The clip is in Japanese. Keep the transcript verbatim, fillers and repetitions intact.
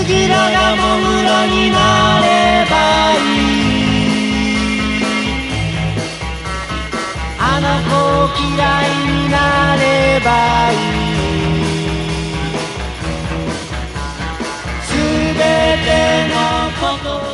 ジラがモグラになればいい。あの子を嫌いになればいい。すべてのこと